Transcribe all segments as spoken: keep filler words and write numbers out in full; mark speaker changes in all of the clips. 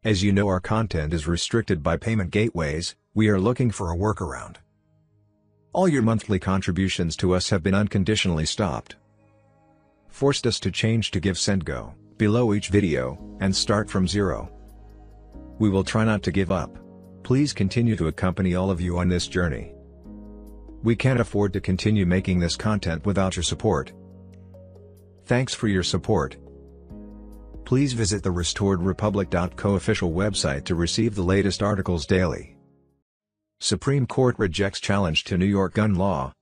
Speaker 1: As you know, our content is restricted by payment gateways. We are looking for a workaround. All your monthly contributions to us have been unconditionally stopped. Forced us to change to GiveSendGo, below each video, and start from zero. We will try not to give up. Please continue to accompany all of you on this journey. We can't afford to continue making this content without your support. Thanks for your support. Please visit the restored republic dot co official website to receive the latest articles daily. Supreme Court rejects challenge to New York gun law.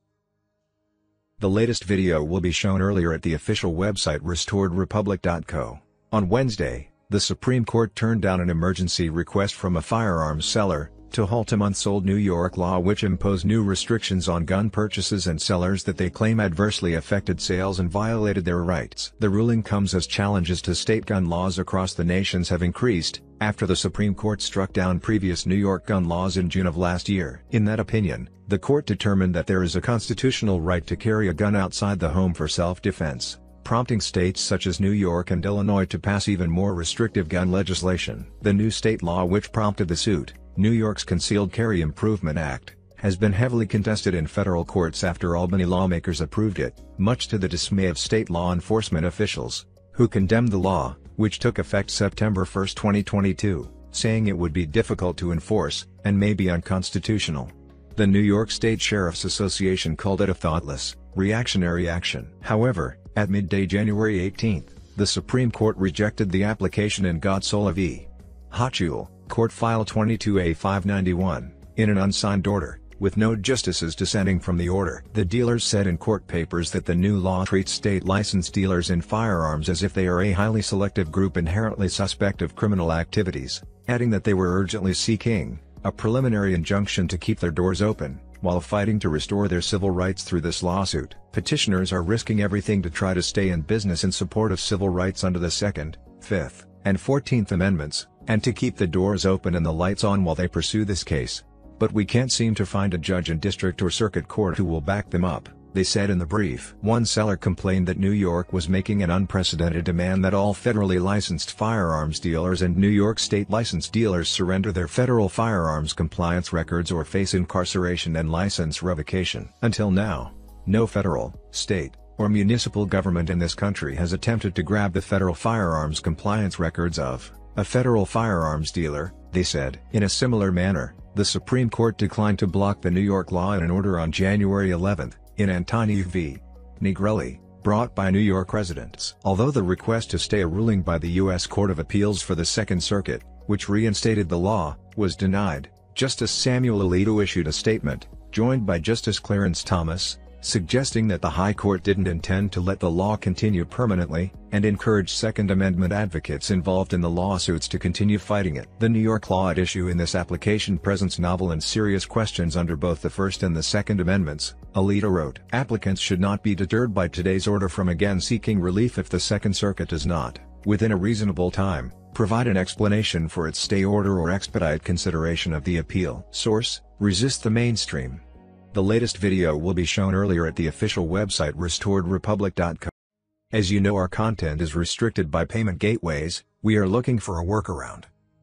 Speaker 1: The latest video will be shown earlier at the official website restored republic dot co. On Wednesday, the Supreme Court turned down an emergency request from a firearms seller to halt a months-old New York law which imposed new restrictions on gun purchases and sellers that they claim adversely affected sales and violated their rights. The ruling comes as challenges to state gun laws across the nations have increased, after the Supreme Court struck down previous New York gun laws in June of last year. In that opinion, the court determined that there is a constitutional right to carry a gun outside the home for self-defense, prompting states such as New York and Illinois to pass even more restrictive gun legislation. The new state law which prompted the suit, New York's Concealed Carry Improvement Act, has been heavily contested in federal courts after Albany lawmakers approved it, much to the dismay of state law enforcement officials, who condemned the law, which took effect September first twenty twenty-two, saying it would be difficult to enforce, and may be unconstitutional. The New York State Sheriff's Association called it a thoughtless, reactionary action. However, at midday January eighteenth, the Supreme Court rejected the application in Godsola v. Hochul, Court File twenty-two A five ninety-one, in an unsigned order, with no justices dissenting from the order. The dealers said in court papers that the new law treats state licensed dealers in firearms as if they are a highly selective group inherently suspect of criminal activities, adding that they were urgently seeking a preliminary injunction to keep their doors open, while fighting to restore their civil rights through this lawsuit. Petitioners are risking everything to try to stay in business in support of civil rights under the Second, Fifth, and Fourteenth Amendments, and to keep the doors open and the lights on while they pursue this case. But we can't seem to find a judge in district or circuit court who will back them up, they said in the brief. One seller complained that New York was making an unprecedented demand that all federally licensed firearms dealers and New York state licensed dealers surrender their federal firearms compliance records or face incarceration and license revocation. Until now, no federal, state, or municipal government in this country has attempted to grab the federal firearms compliance records of a federal firearms dealer, they said. In a similar manner, the Supreme Court declined to block the New York law in an order on January eleventh, in Antoniuk v. Negrelli, brought by New York residents. Although the request to stay a ruling by the U S Court of Appeals for the Second Circuit, which reinstated the law, was denied, Justice Samuel Alito issued a statement, joined by Justice Clarence Thomas, suggesting that the High Court didn't intend to let the law continue permanently, and encouraged Second Amendment advocates involved in the lawsuits to continue fighting it. The New York law at issue in this application presents novel and serious questions under both the First and the Second Amendments, Alito wrote. Applicants should not be deterred by today's order from again seeking relief if the Second Circuit does not, within a reasonable time, provide an explanation for its stay order or expedite consideration of the appeal. Source: Resist the Mainstream. The latest video will be shown earlier at the official website restored republic dot co. As you know, our content is restricted by payment gateways. We are looking for a workaround.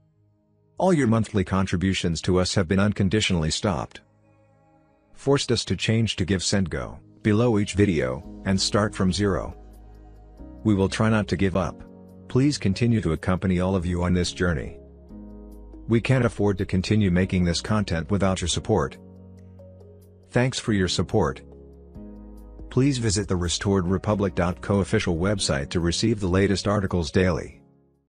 Speaker 1: All your monthly contributions to us have been unconditionally stopped. Forced us to change to GiveSendGo, below each video, and start from zero. We will try not to give up. Please continue to accompany all of you on this journey. We can't afford to continue making this content without your support. Thanks for your support. Please visit the restored republic dot co official website to receive the latest articles daily.